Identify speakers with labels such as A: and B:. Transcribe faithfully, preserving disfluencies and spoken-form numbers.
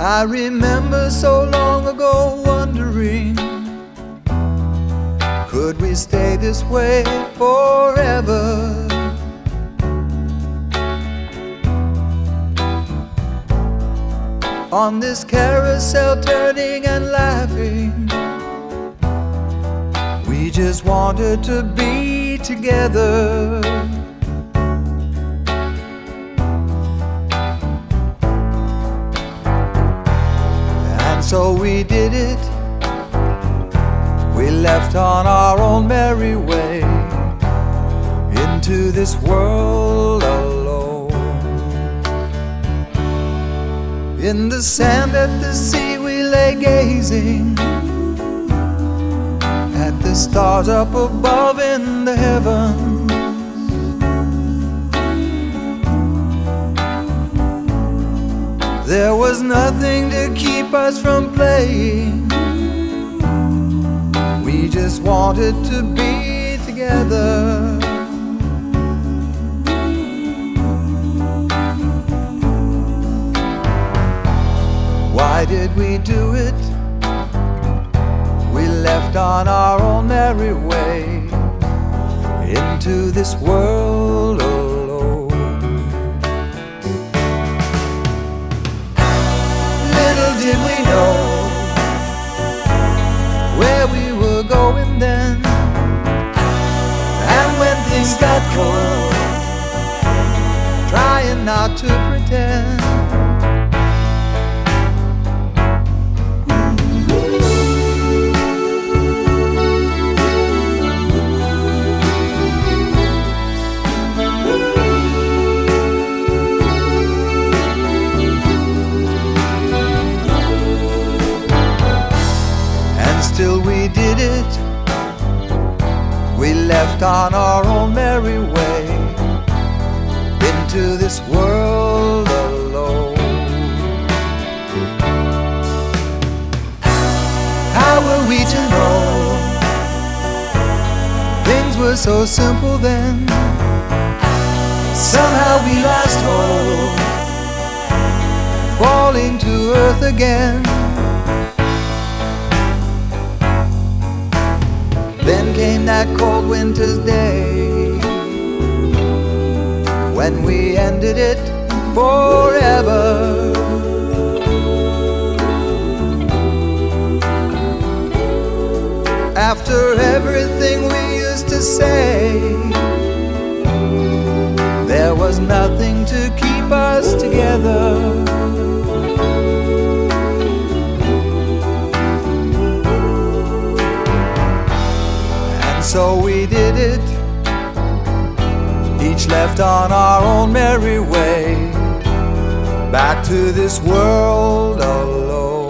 A: I remember so long ago wondering, could we stay this way forever? On this carousel turning and laughing, we just wanted to be together. And so we did it. We left on our own merry way into this world alone. In the sand at the sea we lay gazing at the stars up above in the heavens. There was nothing to keep us from playing. We just wanted to be together. Why did we do it? We left on our own merry way into this world alone. Little did we know where we were going then, and when things got cold, trying not to pretend. Still we did it. We left on our own merry way into this world alone. How were we to know things were so simple then? Somehow we lost hope, falling to earth again. Then came that cold winter's day when we ended it forever. After everything we used to say, there was nothing to keep us together. So we did it, each left on our own merry way, back to this world alone.